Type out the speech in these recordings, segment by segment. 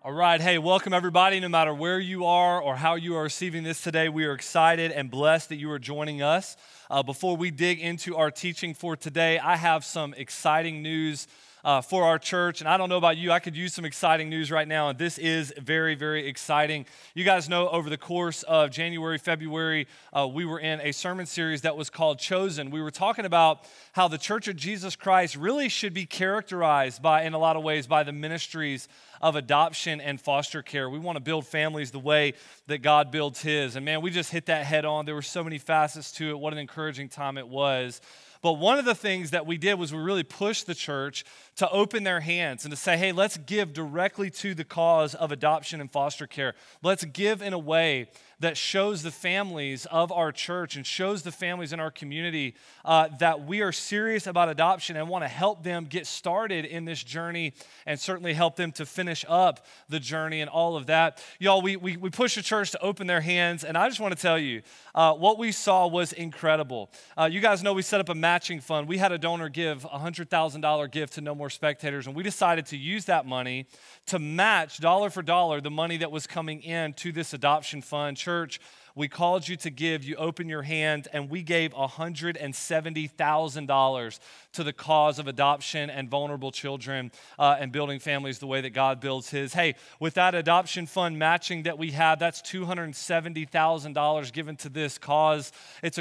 All right, hey, welcome everybody, no matter where you are or how you are receiving this today. We are excited and blessed that you are joining us. Before we dig into our teaching for today, I have some exciting news for our church. And I don't know about you, I could use some exciting news right now, and this is very, very exciting. You guys know over the course of January, February, we were in a sermon series that was called Chosen. We were talking about how the Church of Jesus Christ really should be characterized by, in a lot of ways, by the ministries of adoption and foster care. We want to build families the way that God builds his. And man, we just hit that head on. There were so many facets to it. What an encouraging time it was. But one of the things that we did was we really pushed the church to open their hands and to say, hey, let's give directly to the cause of adoption and foster care. Let's give in a way that shows the families of our church and shows the families in our community that we are serious about adoption and want to help them get started in this journey and certainly help them to finish up the journey and all of that. Y'all, we pushed the church to open their hands, and I just want to tell you, what we saw was incredible. You guys know we set up a matching fund. We had a donor give a $100,000 gift to No More Spectators, and we decided to use that money to match dollar for dollar the money that was coming in to this adoption fund. Church, we called you to give, you opened your hand, and we gave $170,000 to the cause of adoption and vulnerable children and building families the way that God builds his. Hey, with that adoption fund matching that we have, that's $270,000 given to this cause. It's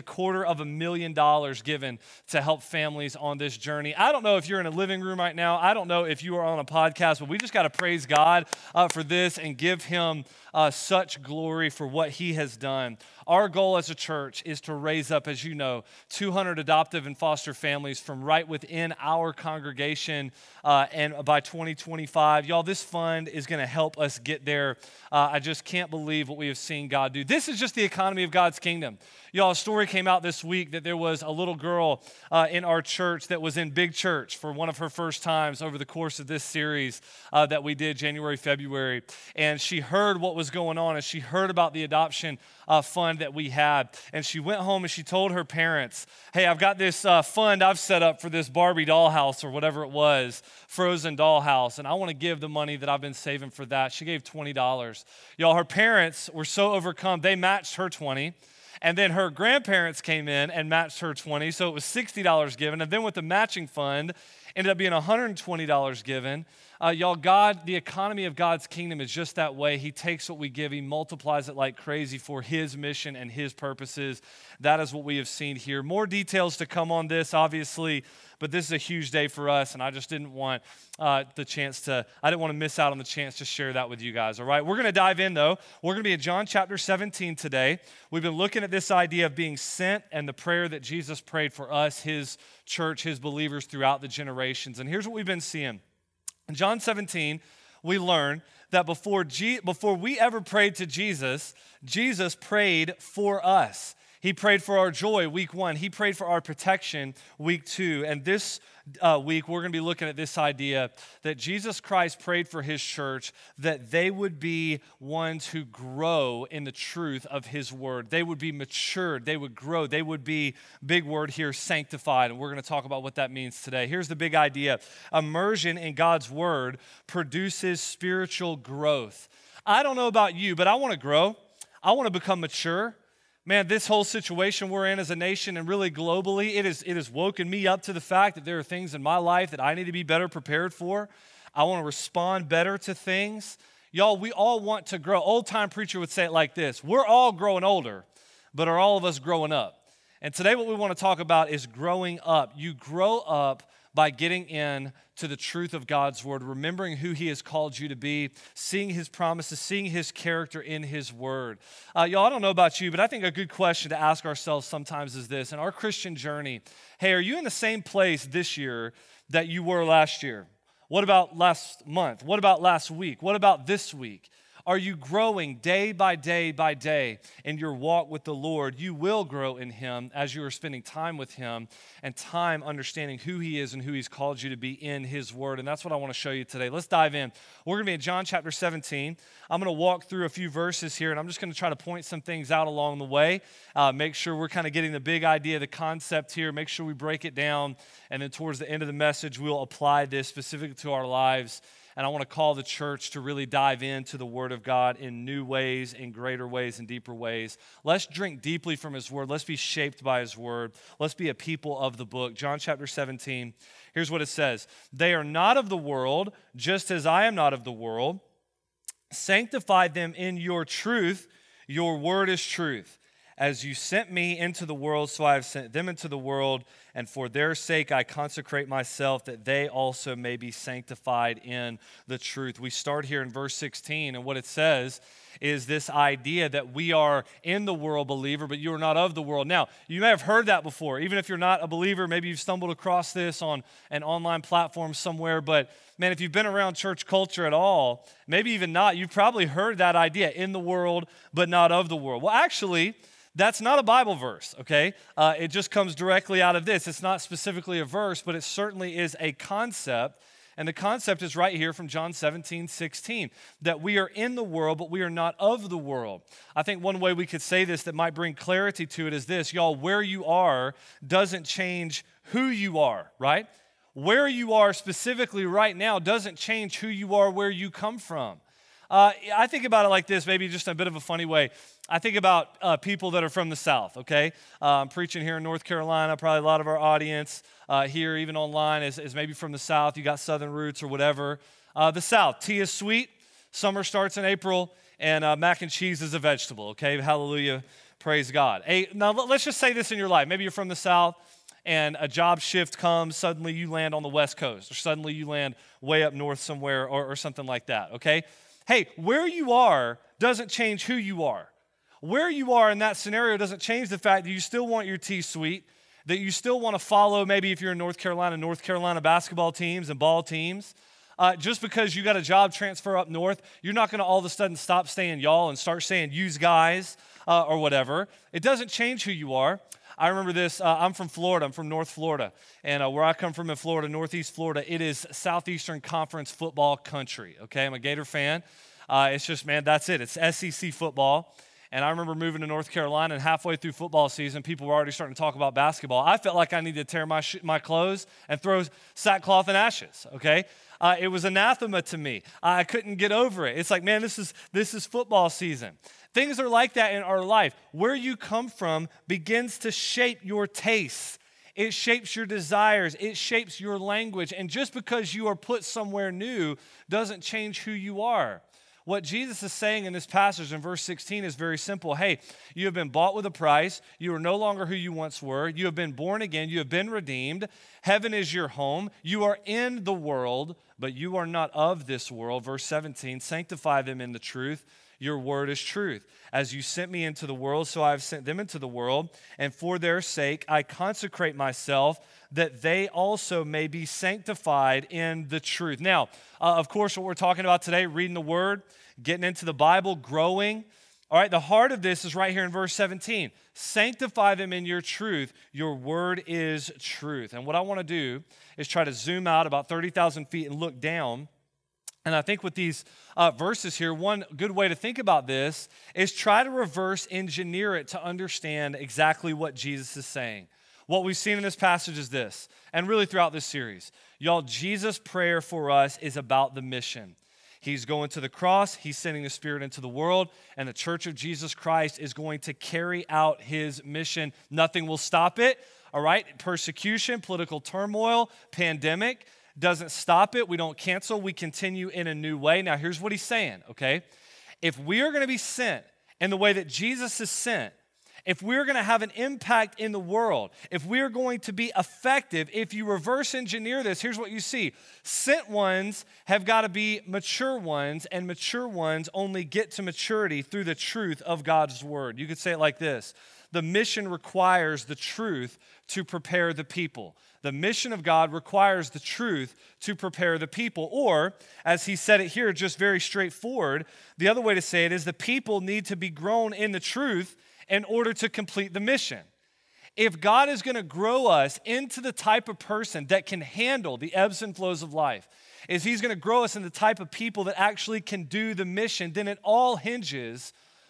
$250,000 given to help families on this journey. I don't know if you're in a living room right now. I don't know if you are on a podcast, but we just got to praise God for this and give him such glory for what he has done. Our goal as a church is to raise up, as you know, 200 adoptive and foster families from right within our congregation, and by 2025, y'all, this fund is going to help us get there. I just can't believe what we have seen God do. This is just the economy of God's kingdom. Y'all, a story came out this week that there was a little girl in our church that was in big church for one of her first times over the course of this series that we did January, February, and she heard what was going on, and she heard about the adoption fund that we had, and she went home and she told her parents, hey, I've got this fund I've set up for this Barbie dollhouse or whatever it was, Frozen dollhouse, and I want to give the money that I've been saving for that. She gave $20. Y'all, her parents were so overcome, they matched her $20. And then her grandparents came in and matched her $20, so it was $60 given. And then with the matching fund, ended up being $120 given. Y'all, God, the economy of God's kingdom is just that way. He takes what we give, he multiplies it like crazy for his mission and his purposes. That is what we have seen here. More details to come on this, obviously, but this is a huge day for us, and I just didn't want I didn't want to miss out on the chance to share that with you guys, all right? We're going to dive in, though. We're going to be in John chapter 17 today. We've been looking at this idea of being sent and the prayer that Jesus prayed for us, his church, his believers throughout the generations. And here's what we've been seeing. In John 17, we learn that before we ever prayed to Jesus, Jesus prayed for us. He prayed for our joy, week 1. He prayed for our protection, week 2. And this week, we're going to be looking at this idea that Jesus Christ prayed for his church, that they would be ones who grow in the truth of his word. They would be matured. They would grow. They would be, big word here, sanctified. And we're going to talk about what that means today. Here's the big idea. Immersion in God's word produces spiritual growth. I don't know about you, but I want to grow. I want to become mature. Man, this whole situation we're in as a nation and really globally, it has woken me up to the fact that there are things in my life that I need to be better prepared for. I want to respond better to things. Y'all, we all want to grow. Old-time preacher would say it like this: we're all growing older, but are all of us growing up? And today what we want to talk about is growing up. You grow up by getting in to the truth of God's word, remembering who he has called you to be, seeing his promises, seeing his character in his word. Y'all, I don't know about you, but I think a good question to ask ourselves sometimes is this: in our Christian journey, hey, are you in the same place this year that you were last year? What about last month? What about last week? What about this week? Are you growing day by day by day in your walk with the Lord? You will grow in him as you are spending time with him and time understanding who he is and who he's called you to be in his word. And that's what I want to show you today. Let's dive in. We're going to be in John chapter 17. I'm going to walk through a few verses here, and I'm just going to try to point some things out along the way. Make sure we're kind of getting the big idea, the concept here. Make sure we break it down. And then towards the end of the message, we'll apply this specifically to our lives And I want to call the church to really dive into the Word of God in new ways, in greater ways, in deeper ways. Let's drink deeply from His Word. Let's be shaped by His Word. Let's be a people of the book. John chapter 17, here's what it says. They are not of the world, just as I am not of the world. Sanctify them in your truth. Your word is truth. As you sent me into the world, so I have sent them into the world, and for their sake I consecrate myself, that they also may be sanctified in the truth. We start here in verse 16, and what it says is this idea that we are in the world, believer, but you are not of the world. Now, you may have heard that before. Even if you're not a believer, maybe you've stumbled across this on an online platform somewhere, but man, if you've been around church culture at all, maybe even not, you've probably heard that idea, in the world, but not of the world. Well, actually, that's not a Bible verse, okay? It just comes directly out of this. It's not specifically a verse, but it certainly is a concept. And the concept is right here from John 17:16, that we are in the world, but we are not of the world. I think one way we could say this that might bring clarity to it is this. Y'all, where you are doesn't change who you are, right? Where you are specifically right now doesn't change who you are, where you come from. I think about it like this, maybe just a bit of a funny way. I think about people that are from the South, okay? I'm preaching here in North Carolina. Probably a lot of our audience here, even online, is maybe from the South. You got Southern roots or whatever. The South, tea is sweet. Summer starts in April, and mac and cheese is a vegetable, okay? Hallelujah, praise God. Hey, now, let's just say this in your life. Maybe you're from the South, and a job shift comes. Suddenly you land on the West Coast, or suddenly you land way up north somewhere, or something like that, okay? Hey, where you are doesn't change who you are. Where you are in that scenario doesn't change the fact that you still want your tea sweet, that you still want to follow, maybe if you're in North Carolina basketball teams and ball teams. Just because you got a job transfer up north, you're not going to all of a sudden stop saying y'all and start saying yous guys or whatever. It doesn't change who you are. I remember this. I'm from Florida. I'm from North Florida. And where I come from in Florida, Northeast Florida, it is Southeastern Conference football country. Okay, I'm a Gator fan. It's just, man, that's it. It's SEC football. And I remember moving to North Carolina, and halfway through football season, people were already starting to talk about basketball. I felt like I needed to tear my clothes and throw sackcloth and ashes, okay? It was anathema to me. I couldn't get over it. It's like, man, this is football season. Things are like that in our life. Where you come from begins to shape your tastes. It shapes your desires. It shapes your language. And just because you are put somewhere new doesn't change who you are. What Jesus is saying in this passage in verse 16 is very simple. Hey, you have been bought with a price. You are no longer who you once were. You have been born again. You have been redeemed. Heaven is your home. You are in the world, but you are not of this world. Verse 17, sanctify them in the truth. Your word is truth. As you sent me into the world, so I have sent them into the world. And for their sake, I consecrate myself, that they also may be sanctified in the truth. Now, of course, what we're talking about today, reading the word, getting into the Bible, growing. All right, the heart of this is right here in verse 17. Sanctify them in your truth. Your word is truth. And what I want to do is try to zoom out about 30,000 feet and look down. And I think with these verses here, one good way to think about this is try to reverse engineer it to understand exactly what Jesus is saying. What we've seen in this passage is this, and really throughout this series. Y'all, Jesus' prayer for us is about the mission. He's going to the cross, he's sending the Spirit into the world, and the church of Jesus Christ is going to carry out his mission. Nothing will stop it, all right? Persecution, political turmoil, pandemic doesn't stop it. We don't cancel. We continue in a new way. Now, here's what he's saying, okay? If we are going to be sent in the way that Jesus is sent, if we're going to have an impact in the world, if we're going to be effective, if you reverse engineer this, here's what you see. Sent ones have got to be mature ones, and mature ones only get to maturity through the truth of God's word. You could say it like this. The mission requires the truth to prepare the people. The mission of God requires the truth to prepare the people. Or, as he said it here, just very straightforward, the other way to say it is the people need to be grown in the truth in order to complete the mission. If God is going to grow us into the type of person that can handle the ebbs and flows of life, if he's going to grow us in the type of people that actually can do the mission, then it all hinges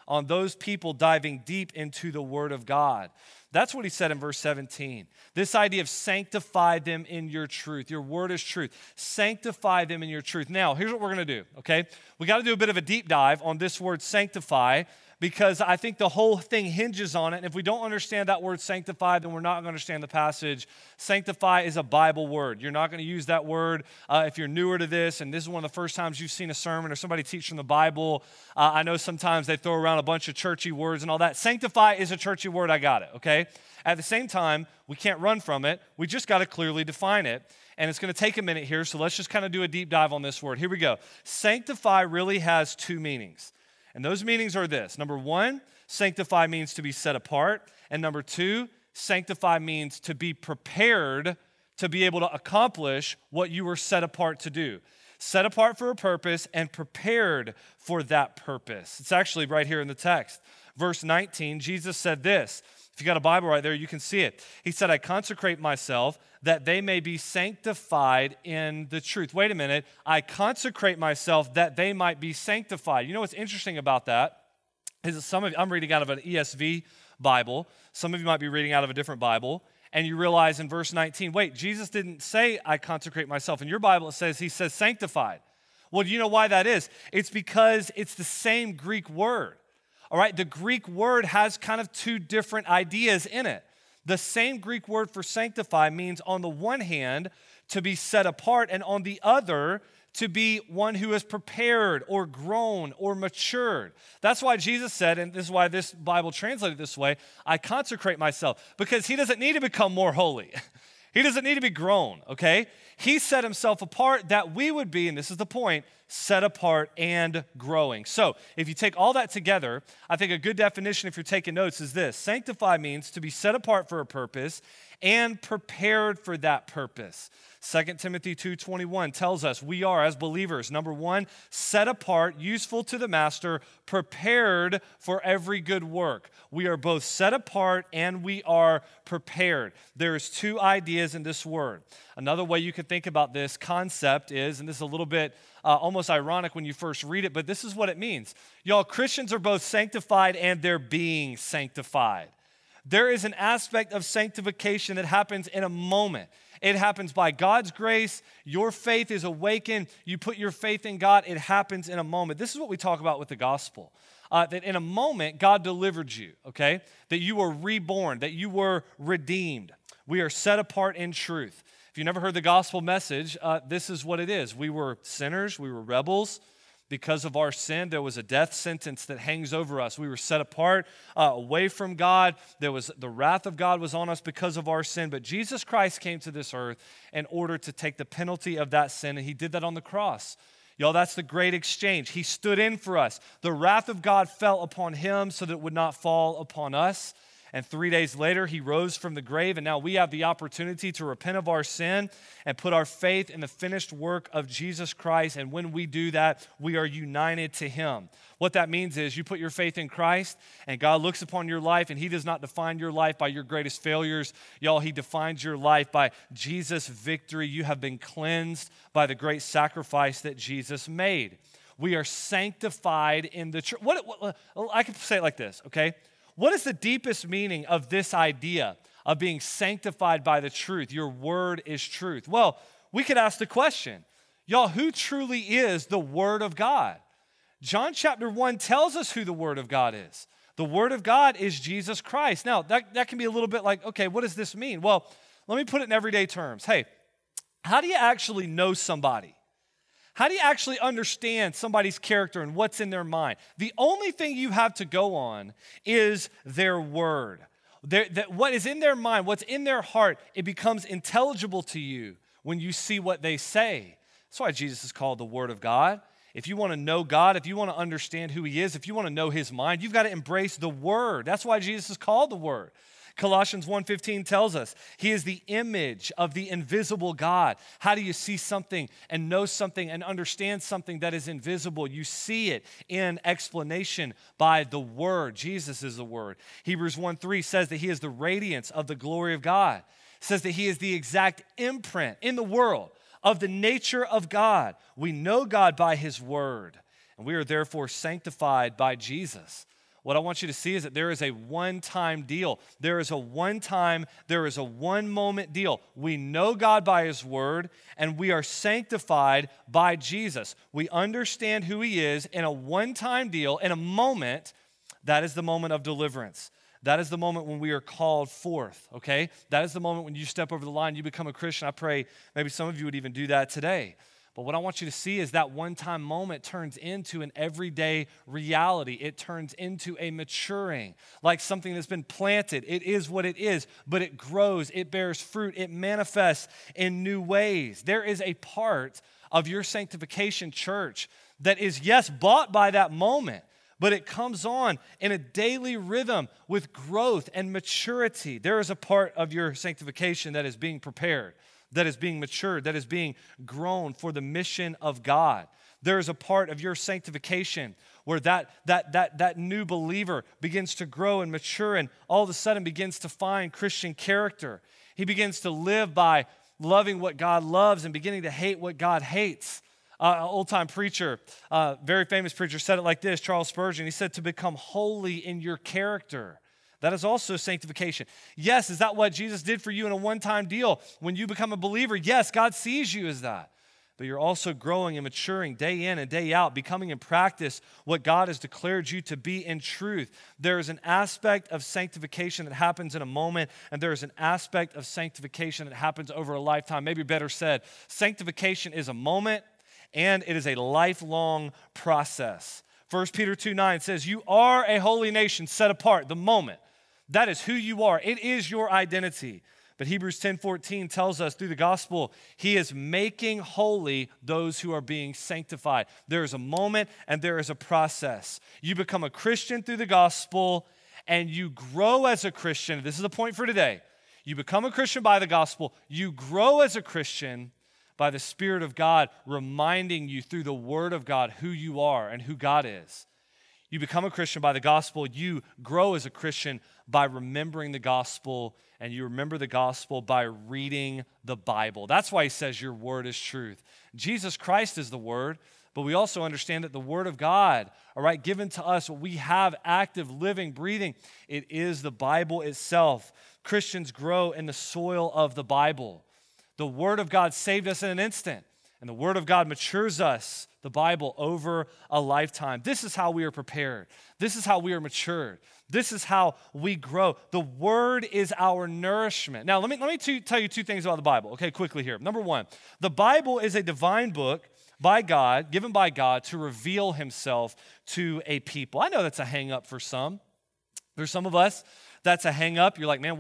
on those people diving deep into the Word of God. That's what he said in verse 17. This idea of sanctify them in your truth. Your word is truth. Sanctify them in your truth. Now, here's what we're going to do, okay? We got to do a bit of a deep dive on this word sanctify, because I think the whole thing hinges on it. And if we don't understand that word sanctify, then we're not going to understand the passage. Sanctify is a Bible word. You're not going to use that word if you're newer to this, and this is one of the first times you've seen a sermon or somebody teach from the Bible. I know sometimes they throw around a bunch of churchy words and all that. Sanctify is a churchy word. I got it, okay? At the same time, we can't run from it. We just got to clearly define it. And it's going to take a minute here, so let's just kind of do a deep dive on this word. Here we go. Sanctify really has two meanings. And those meanings are this. Number one, sanctify means to be set apart. And number two, sanctify means to be prepared to be able to accomplish what you were set apart to do. Set apart for a purpose and prepared for that purpose. It's actually right here in the text. Verse 19, Jesus said this. If you got a Bible right there, you can see it. He said, I consecrate myself that they may be sanctified in the truth. Wait a minute. I consecrate myself that they might be sanctified. You know what's interesting about that is that some of you, I'm reading out of an ESV Bible. Some of you might be reading out of a different Bible. And you realize in verse 19, wait, Jesus didn't say, I consecrate myself. In your Bible, he says sanctified. Well, do you know why that is? It's because it's the same Greek word. All right, the Greek word has kind of two different ideas in it. The same Greek word for sanctify means on the one hand to be set apart, and on the other to be one who is prepared or grown or matured. That's why Jesus said, and this is why this Bible translated this way, I consecrate myself, because he doesn't need to become more holy. He doesn't need to be grown, okay? He set himself apart that we would be, and this is the point, set apart and growing. So if you take all that together, I think a good definition, if you're taking notes, is this. Sanctify means to be set apart for a purpose and prepared for that purpose. 2 Timothy 2:21 tells us we are, as believers, number one, set apart, useful to the master, prepared for every good work. We are both set apart and we are prepared. There's two ideas in this word. Another way you could think about this concept is, and this is a little bit almost ironic when you first read it, but this is what it means. Y'all, Christians are both sanctified and they're being sanctified. There is an aspect of sanctification that happens in a moment. It happens by God's grace. Your faith is awakened. You put your faith in God. It happens in a moment. This is what we talk about with the gospel. That in a moment, God delivered you, okay? That you were reborn, that you were redeemed. We are set apart in truth. If you never heard the gospel message, this is what it is. We were sinners. We were rebels. Because of our sin, there was a death sentence that hangs over us. We were set apart, away from God. The wrath of God was on us because of our sin. But Jesus Christ came to this earth in order to take the penalty of that sin, and he did that on the cross. Y'all, that's the great exchange. He stood in for us. The wrath of God fell upon him so that it would not fall upon us. And 3 days later, he rose from the grave, and now we have the opportunity to repent of our sin and put our faith in the finished work of Jesus Christ. And when we do that, we are united to him. What that means is you put your faith in Christ, and God looks upon your life, and he does not define your life by your greatest failures. Y'all, he defines your life by Jesus' victory. You have been cleansed by the great sacrifice that Jesus made. We are sanctified in the church. I can say it like this, okay? What is the deepest meaning of this idea of being sanctified by the truth? Your word is truth. Well, we could ask the question, y'all, who truly is the Word of God? John chapter 1 tells us who the Word of God is. The Word of God is Jesus Christ. Now, that can be a little bit like, okay, what does this mean? Well, let me put it in everyday terms. Hey, how do you actually know somebody? How do you actually understand somebody's character and what's in their mind? The only thing you have to go on is their word. What is in their mind, what's in their heart, it becomes intelligible to you when you see what they say. That's why Jesus is called the Word of God. If you want to know God, if you want to understand who he is, if you want to know his mind, you've got to embrace the Word. That's why Jesus is called the Word. Colossians 1:15 tells us he is the image of the invisible God. How do you see something and know something and understand something that is invisible? You see it in explanation by the Word. Jesus is the Word. Hebrews 1:3 says that he is the radiance of the glory of God. It says that he is the exact imprint in the world of the nature of God. We know God by his Word, and we are therefore sanctified by Jesus. What I want you to see is that there is a one-time deal. There is a one-moment deal. We know God by his word, and we are sanctified by Jesus. We understand who he is in a one-time deal, in a moment. That is the moment of deliverance. That is the moment when we are called forth, okay? That is the moment when you step over the line, you become a Christian. I pray maybe some of you would even do that today. But what I want you to see is that one-time moment turns into an everyday reality. It turns into a maturing, like something that's been planted. It is what it is, but it grows, it bears fruit, it manifests in new ways. There is a part of your sanctification, church, that is, yes, bought by that moment, but it comes on in a daily rhythm with growth and maturity. There is a part of your sanctification that is being prepared, that is being matured, that is being grown for the mission of God. There is a part of your sanctification where that new believer begins to grow and mature and all of a sudden begins to find Christian character. He begins to live by loving what God loves and beginning to hate what God hates. An old-time preacher, very famous preacher, said it like this, Charles Spurgeon. He said, to become holy in your character. That is also sanctification. Yes, is that what Jesus did for you in a one-time deal? When you become a believer, yes, God sees you as that. But you're also growing and maturing day in and day out, becoming in practice what God has declared you to be in truth. There is an aspect of sanctification that happens in a moment, and there is an aspect of sanctification that happens over a lifetime. Maybe better said, sanctification is a moment, and it is a lifelong process. 1 Peter 2:9 says, you are a holy nation set apart, the moment. That is who you are. It is your identity. But Hebrews 10:14 tells us through the gospel, he is making holy those who are being sanctified. There is a moment and there is a process. You become a Christian through the gospel and you grow as a Christian. This is the point for today. You become a Christian by the gospel. You grow as a Christian by the Spirit of God reminding you through the Word of God who you are and who God is. You become a Christian by the gospel. You grow as a Christian by remembering the gospel, and you remember the gospel by reading the Bible. That's why he says your word is truth. Jesus Christ is the word, but we also understand that the word of God, all right, given to us, what we have active, living, breathing, it is the Bible itself. Christians grow in the soil of the Bible. The word of God saved us in an instant, and the word of God matures us, the Bible, over a lifetime. This is how we are prepared. This is how we are matured. This is how we grow. The word is our nourishment. Now, let me tell you two things about the Bible, okay, quickly here. Number one, the Bible is a divine book by God, given by God to reveal himself to a people. I know that's a hang up for some. There's some of us, that's a hang up. You're like, man,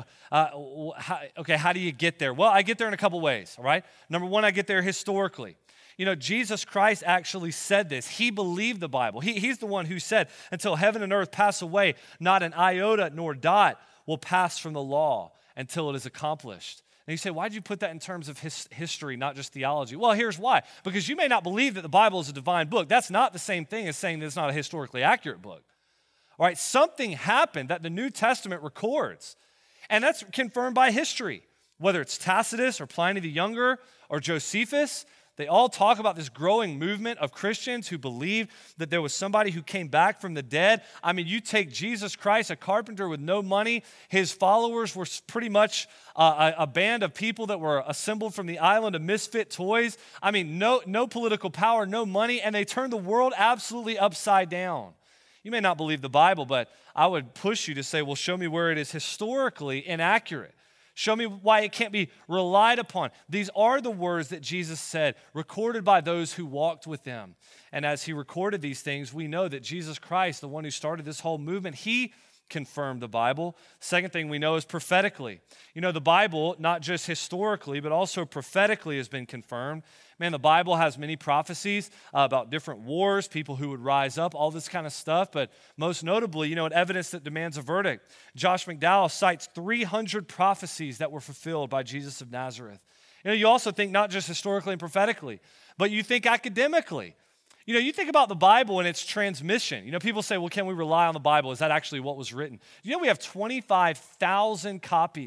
how do you get there? Well, I get there in a couple ways, all right? Number one, I get there historically. You know, Jesus Christ actually said this. He believed the Bible. He's the one who said, until heaven and earth pass away, not an iota nor dot will pass from the law until it is accomplished. And you say, why did you put that in terms of history, not just theology? Well, here's why. Because you may not believe that the Bible is a divine book. That's not the same thing as saying that it's not a historically accurate book. All right, something happened that the New Testament records, and that's confirmed by history. Whether it's Tacitus or Pliny the Younger or Josephus, they all talk about this growing movement of Christians who believe that there was somebody who came back from the dead. I mean, you take Jesus Christ, a carpenter with no money. His followers were pretty much a band of people that were assembled from the island of misfit toys. I mean, no political power, no money, and they turned the world absolutely upside down. You may not believe the Bible, but I would push you to say, well, show me where it is historically inaccurate. Show me why it can't be relied upon. These are the words that Jesus said, recorded by those who walked with him. And as he recorded these things, we know that Jesus Christ, the one who started this whole movement, he confirmed the Bible. Second thing we know is prophetically. You know, the Bible, not just historically, but also prophetically has been confirmed. Man, the Bible has many prophecies about different wars, people who would rise up, all this kind of stuff. But most notably, you know, an evidence that demands a verdict. Josh McDowell cites 300 prophecies that were fulfilled by Jesus of Nazareth. You know, you also think not just historically and prophetically, but you think academically. You know, you think about the Bible and its transmission. You know, people say, well, can we rely on the Bible? Is that actually what was written? You know, we have 25,000 copies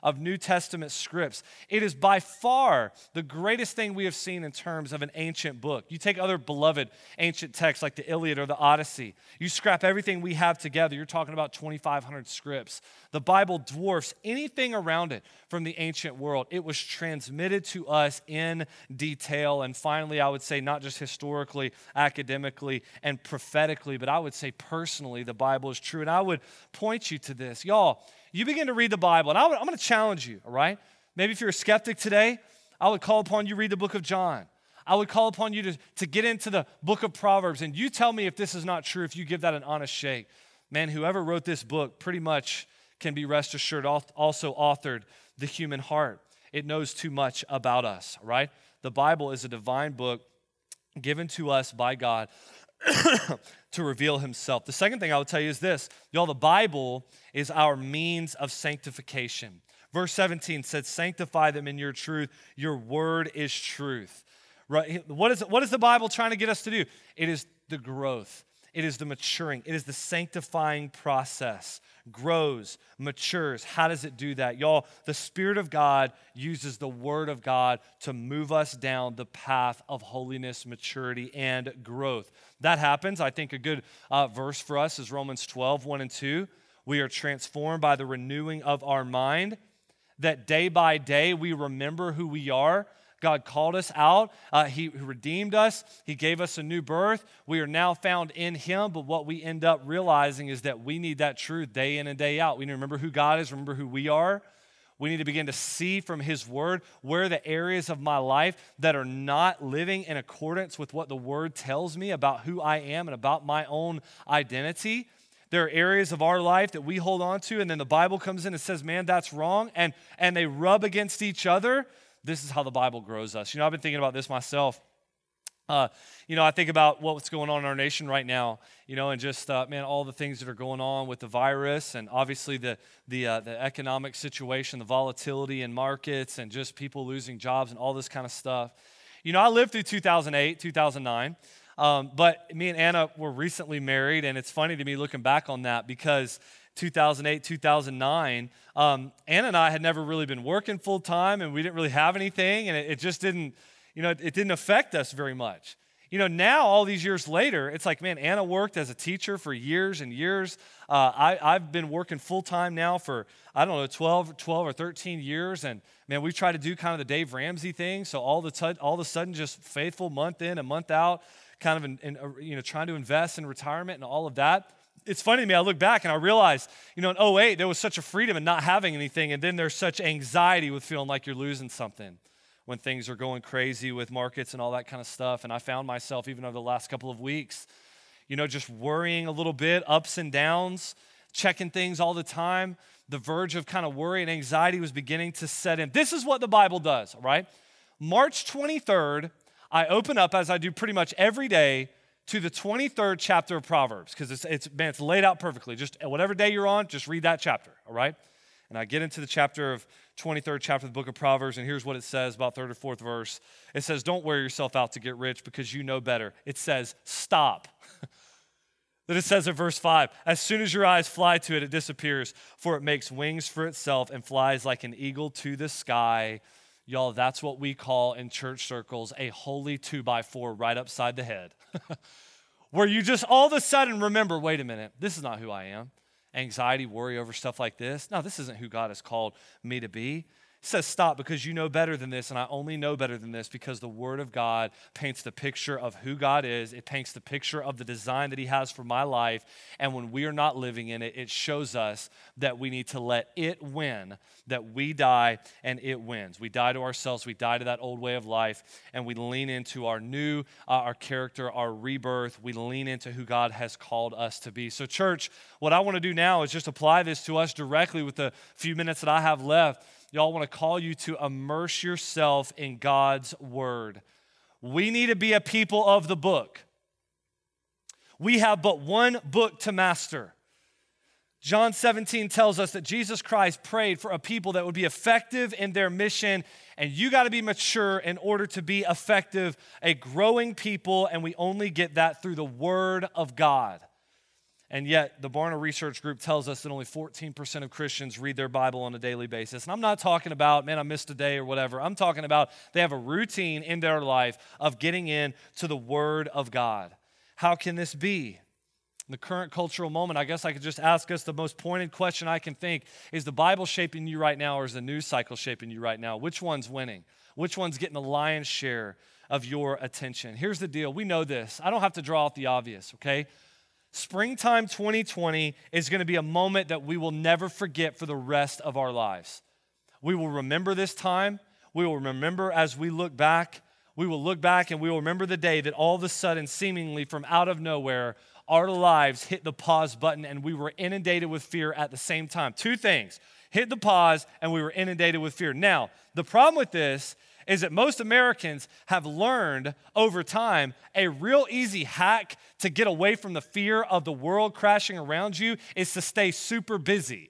of New Testament scripts. It is by far the greatest thing we have seen in terms of an ancient book. You take other beloved ancient texts like the Iliad or the Odyssey, you scrap everything we have together, you're talking about 2,500 scripts. The Bible dwarfs anything around it from the ancient world. It was transmitted to us in detail, and finally, I would say not just historically, academically, and prophetically, but I would say personally, the Bible is true. And I would point you to this. Y'all, you begin to read the Bible, and I'm going to challenge you, all right? Maybe if you're a skeptic today, I would call upon you to read the book of John. I would call upon you to get into the book of Proverbs, and you tell me if this is not true, if you give that an honest shake. Man, whoever wrote this book pretty much can be rest assured also authored the human heart. It knows too much about us, right? The Bible is a divine book given to us by God to reveal himself. The second thing I would tell you is this. Y'all, the Bible is our means of sanctification. Verse 17 said, sanctify them in your truth. Your word is truth. Right? What is the Bible trying to get us to do? It is the growth. It is the maturing. It is the sanctifying process. Grows, matures. How does it do that? Y'all, the Spirit of God uses the Word of God to move us down the path of holiness, maturity, and growth. That happens. I think a good verse for us is Romans 12, 1 and 2. We are transformed by the renewing of our mind, that day by day we remember who we are. God called us out. He redeemed us. He gave us a new birth. We are now found in him, but what we end up realizing is that we need that truth day in and day out. We need to remember who God is, remember who we are. We need to begin to see from his word where are the areas of my life that are not living in accordance with what the word tells me about who I am and about my own identity. There are areas of our life that we hold on to, and then the Bible comes in and says, man, that's wrong, and they rub against each other. This is how the Bible grows us. I've been thinking about this myself. I think about what's going on in our nation right now, and just, all the things that are going on with the virus and obviously the economic situation, the volatility in markets and just people losing jobs and all this kind of stuff. I lived through 2008, 2009, but me and Anna were recently married, and it's funny to me looking back on that because 2008, 2009, Anna and I had never really been working full time, and we didn't really have anything, and it just didn't, it didn't affect us very much. Now all these years later, it's like, man, Anna worked as a teacher for years and years. I've been working full time now for, 12 or 13 years, and man, we've tried to do kind of the Dave Ramsey thing, so all of a sudden just faithful month in and month out, kind of trying to invest in retirement and all of that. It's funny to me, I look back and I realize, in 2008, there was such a freedom in not having anything, and then there's such anxiety with feeling like you're losing something when things are going crazy with markets and all that kind of stuff. And I found myself, even over the last couple of weeks, just worrying a little bit, ups and downs, checking things all the time. The verge of kind of worry and anxiety was beginning to set in. This is what the Bible does, right? March 23rd, I open up, as I do pretty much every day, to the 23rd chapter of Proverbs, because it's laid out perfectly. Just whatever day you're on, just read that chapter, all right? And I get into the 23rd chapter of the book of Proverbs, and here's what it says, about third or fourth verse. It says, don't wear yourself out to get rich because you know better. It says, stop. Then it says in verse 5, as soon as your eyes fly to it, it disappears, for it makes wings for itself and flies like an eagle to the sky. Y'all, that's what we call in church circles a holy 2x4 right upside the head. Where you just all of a sudden remember, wait a minute, this is not who I am. Anxiety, worry over stuff like this. No, this isn't who God has called me to be. It says stop because you know better than this, and I only know better than this because the Word of God paints the picture of who God is. It paints the picture of the design that he has for my life, and when we are not living in it, it shows us that we need to let it win, that we die and it wins. We die to ourselves, we die to that old way of life, and we lean into our new, our character, our rebirth. We lean into who God has called us to be. So church, what I want to do now is just apply this to us directly with the few minutes that I have left. Y'all, want to call you to immerse yourself in God's word. We need to be a people of the book. We have but one book to master. John 17 tells us that Jesus Christ prayed for a people that would be effective in their mission, and you got to be mature in order to be effective, a growing people, and we only get that through the word of God. And yet, the Barna Research Group tells us that only 14% of Christians read their Bible on a daily basis. And I'm not talking about, man, I missed a day or whatever. I'm talking about they have a routine in their life of getting in to the Word of God. How can this be? In the current cultural moment, I guess I could just ask us the most pointed question I can think. Is the Bible shaping you right now, or is the news cycle shaping you right now? Which one's winning? Which one's getting the lion's share of your attention? Here's the deal. We know this. I don't have to draw out the obvious, okay? Springtime 2020 is going to be a moment that we will never forget for the rest of our lives. We will remember this time. We will remember as we look back. We will look back and we will remember the day that all of a sudden, seemingly from out of nowhere, our lives hit the pause button and we were inundated with fear at the same time. Two things, hit the pause and we were inundated with fear. Now, the problem with this is that most Americans have learned over time a real easy hack to get away from the fear of the world crashing around you is to stay super busy.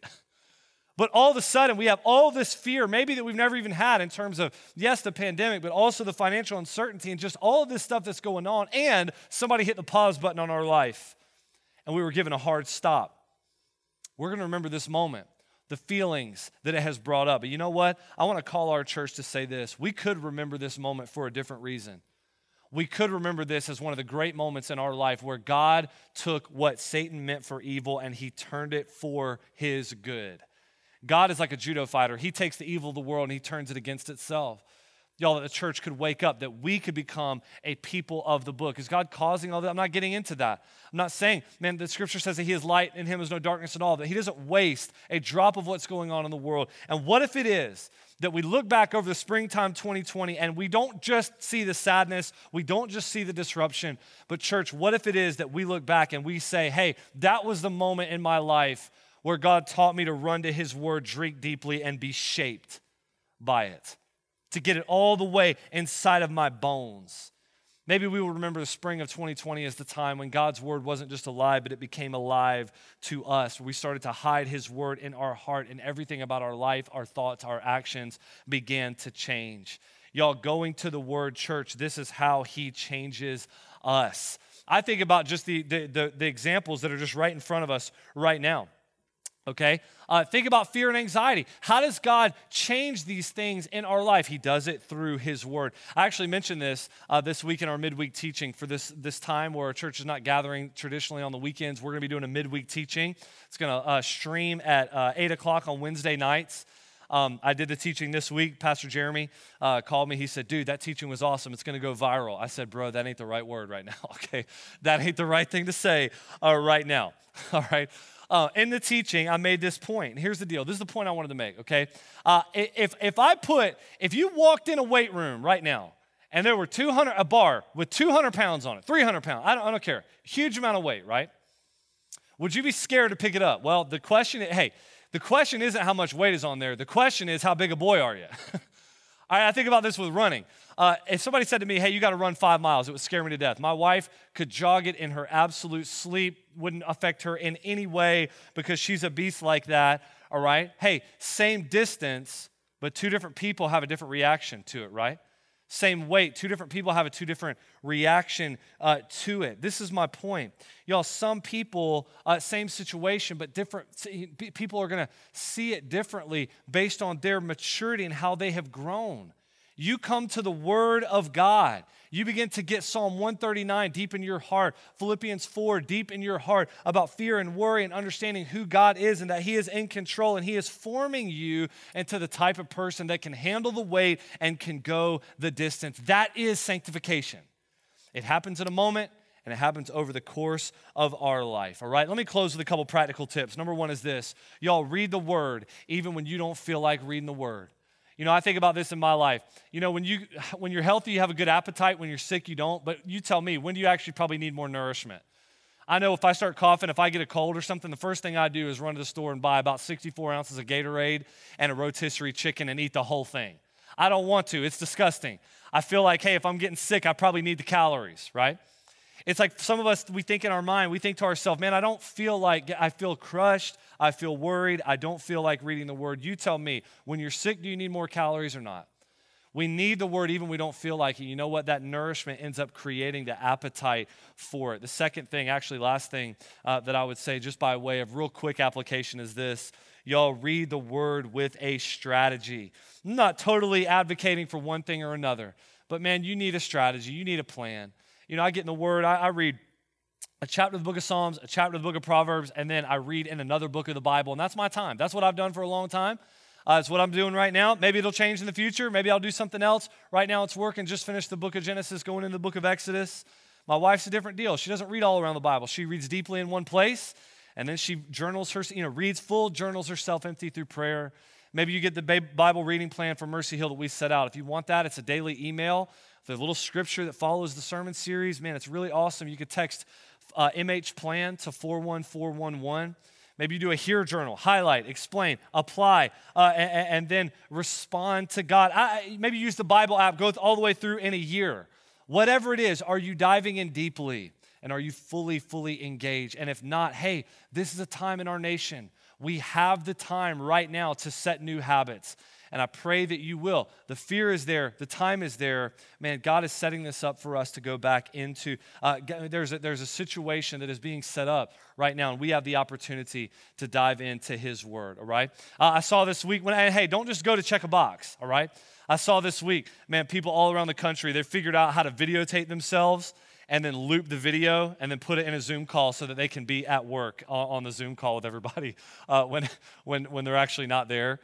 But all of a sudden, we have all this fear, maybe that we've never even had in terms of, yes, the pandemic, but also the financial uncertainty and just all of this stuff that's going on. And somebody hit the pause button on our life, and we were given a hard stop. We're going to remember this moment, the feelings that it has brought up. But you know what? I want to call our church to say this. We could remember this moment for a different reason. We could remember this as one of the great moments in our life where God took what Satan meant for evil and he turned it for his good. God is like a judo fighter. He takes the evil of the world and he turns it against itself. Y'all, that the church could wake up, that we could become a people of the book. Is God causing all that? I'm not getting into that. I'm not saying, man, the scripture says that he is light, in him is no darkness at all, that he doesn't waste a drop of what's going on in the world. And what if it is that we look back over the springtime 2020 and we don't just see the sadness, we don't just see the disruption, but church, what if it is that we look back and we say, hey, that was the moment in my life where God taught me to run to his word, drink deeply, and be shaped by it, to get it all the way inside of my bones. Maybe we will remember the spring of 2020 as the time when God's word wasn't just alive, but it became alive to us. We started to hide his word in our heart, and everything about our life, our thoughts, our actions began to change. Y'all, going to the word, church, this is how he changes us. I think about just the examples that are just right in front of us right now. Okay? Think about fear and anxiety. How does God change these things in our life? He does it through his word. I actually mentioned this this week in our midweek teaching for this time where our church is not gathering traditionally on the weekends. We're going to be doing a midweek teaching. It's going to stream at 8 o'clock on Wednesday nights. I did the teaching this week. Pastor Jeremy called me. He said, dude, that teaching was awesome. It's going to go viral. I said, bro, that ain't the right word right now. Okay? That ain't the right thing to say right now. All right? In the teaching, I made this point. Here's the deal. This is the point I wanted to make, okay? If you walked in a weight room right now and there were a bar with 200 pounds on it, 300 pounds, I don't care, huge amount of weight, right? Would you be scared to pick it up? Well, the question isn't how much weight is on there. The question is, how big a boy are you? I think about this with running. If somebody said to me, hey, you got to run 5 miles, it would scare me to death. My wife could jog it in her absolute sleep, wouldn't affect her in any way because she's a beast like that, all right? Hey, same distance, but two different people have a different reaction to it, right? Same weight, two different people have a two different reaction to it. This is my point. Y'all, some people, same situation, but different. People are going to see it differently based on their maturity and how they have grown. You come to the Word of God. You begin to get Psalm 139 deep in your heart, Philippians 4 deep in your heart about fear and worry and understanding who God is and that He is in control and He is forming you into the type of person that can handle the weight and can go the distance. That is sanctification. It happens in a moment and it happens over the course of our life. All right, let me close with a couple practical tips. Number one is this. Y'all, read the Word even when you don't feel like reading the Word. You know, I think about this in my life. You know, when you're healthy, you have a good appetite. When you're sick, you don't. But you tell me, when do you actually probably need more nourishment? I know if I start coughing, if I get a cold or something, the first thing I do is run to the store and buy about 64 ounces of Gatorade and a rotisserie chicken and eat the whole thing. I don't want to. It's disgusting. I feel like, hey, if I'm getting sick, I probably need the calories, right? It's like some of us, we think in our mind, we think to ourselves, man, I don't feel like, I feel crushed, I feel worried, I don't feel like reading the Word. You tell me, when you're sick, do you need more calories or not? We need the word even when we don't feel like it. You know what? That nourishment ends up creating the appetite for it. The second thing, actually last thing that I would say just by way of real quick application is this. Y'all read the word with a strategy. I'm not totally advocating for one thing or another, but man, you need a strategy. You need a plan. You know, I get in the word, I read a chapter of the book of Psalms, a chapter of the book of Proverbs, and then I read in another book of the Bible, and that's my time. That's what I've done for a long time. It's what I'm doing right now. Maybe it'll change in the future. Maybe I'll do something else. Right now it's working. Just finished the book of Genesis, going into the book of Exodus. My wife's a different deal. She doesn't read all around the Bible. She reads deeply in one place, and then she journals reads full, journals herself empty through prayer. Maybe you get the Bible reading plan for Mercy Hill that we set out. If you want that, it's a daily email. The little scripture that follows the sermon series. Man, it's really awesome. You could text MH Plan to 41411. Maybe you do a Hear Journal, highlight, explain, apply, and then respond to God. Maybe use the Bible app, go all the way through in a year. Whatever it is, are you diving in deeply? And are you fully engaged? And if not, hey, this is a time in our nation. We have the time right now to set new habits. And I pray that you will. The fear is there. The time is there. Man, God is setting this up for us to go back into. There's a situation that is being set up right now, and we have the opportunity to dive into His Word, all right? I saw this week, hey, don't just go to check a box, all right? I saw this week, man, people all around the country, they figured out how to videotape themselves and then loop the video and then put it in a Zoom call so that they can be at work on the Zoom call with everybody when they're actually not there.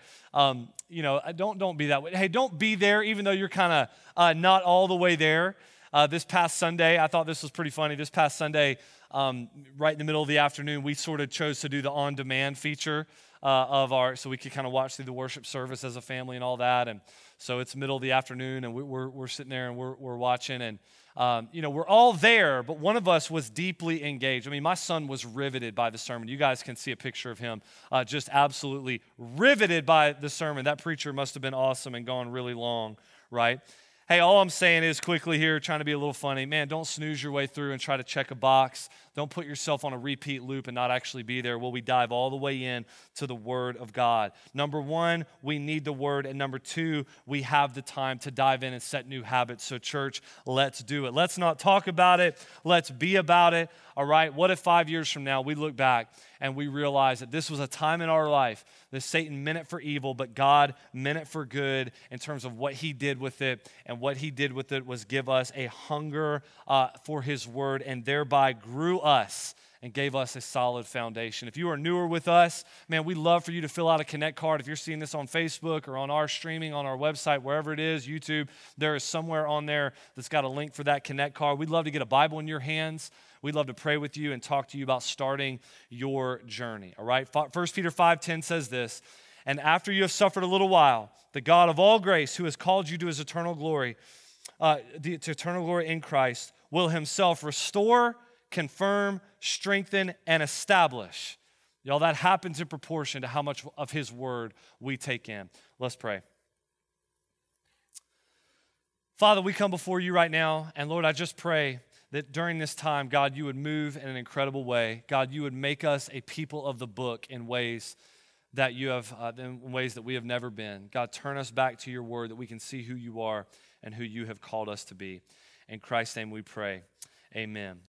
Don't be that way. Hey, don't be there even though you're kind of not all the way there. This past Sunday, I thought this was pretty funny. This past Sunday, right in the middle of the afternoon, we sort of chose to do the on-demand feature so we could kind of watch through the worship service as a family and all that. And so it's middle of the afternoon, and we're sitting there and we're watching, and we're all there, but one of us was deeply engaged. I mean, my son was riveted by the sermon. You guys can see a picture of him, just absolutely riveted by the sermon. That preacher must have been awesome and gone really long, right? Hey, all I'm saying is quickly here, trying to be a little funny, man, don't snooze your way through and try to check a box. Don't put yourself on a repeat loop and not actually be there. Will we dive all the way in to the Word of God? Number one, we need the Word. And number two, we have the time to dive in and set new habits. So church, let's do it. Let's not talk about it. Let's be about it. All right? What if 5 years from now we look back and we realize that this was a time in our life that Satan meant it for evil, but God meant it for good in terms of what He did with it. And what He did with it was give us a hunger for His Word, and thereby grew us and gave us a solid foundation. If you are newer with us, man, we'd love for you to fill out a Connect card. If you're seeing this on Facebook or on our streaming, on our website, wherever it is, YouTube, there is somewhere on there that's got a link for that Connect card. We'd love to get a Bible in your hands. We'd love to pray with you and talk to you about starting your journey, all right? 1 Peter 5:10 says this, "And after you have suffered a little while, the God of all grace, who has called you to His eternal glory, to eternal glory in Christ, will Himself restore, confirm, strengthen, and establish." Y'all, that happens in proportion to how much of His Word we take in. Let's pray. Father, we come before you right now, and Lord, I just pray that during this time, God, you would move in an incredible way. God, you would make us a people of the book in ways that we have never been. God, turn us back to your word that we can see who you are and who you have called us to be. In Christ's name we pray. Amen.